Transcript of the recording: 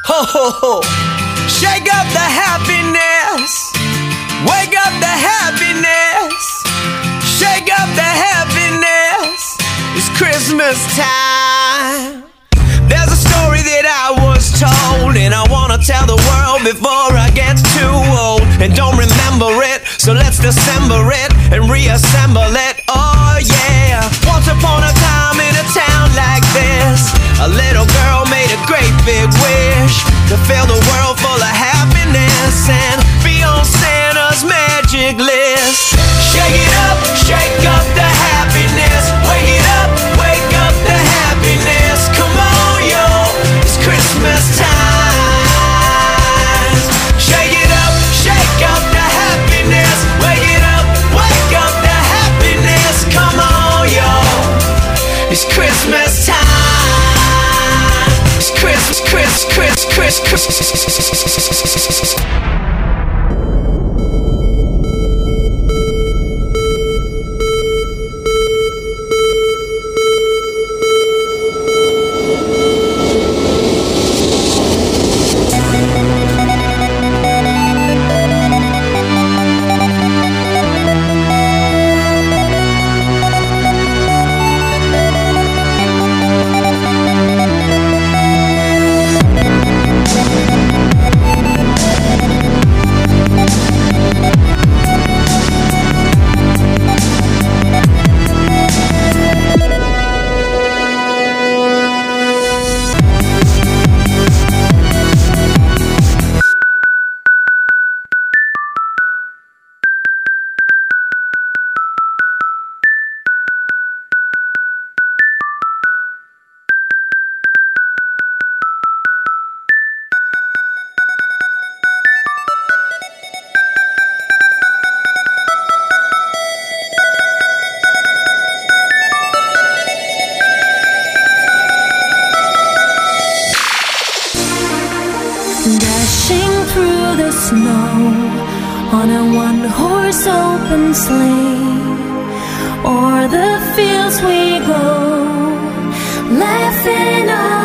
Ho ho ho. Shake up the happiness. Wake up the happiness. Shake up the happiness. It's Christmas time. There's a story that I was told, and I wanna tell the world before I get too old and don't remember it. So let's dissemble it and reassemble it. Oh yeah. Once upon a time in a town like this, a little girl made a great big wish to fill the world full of happiness and be on Santa's magic list. Shake it up, shake up the happiness. Wake it up, wake up the happiness. Come on, yo, it's Christmas time. Shake it up, shake up the happiness. Wake it up, wake up the happiness. Come on, yo, it's Christmas time. It's Christmas, Christmas. Dashing through the snow on a one-horse open sleigh, o'er the fields we go, laughing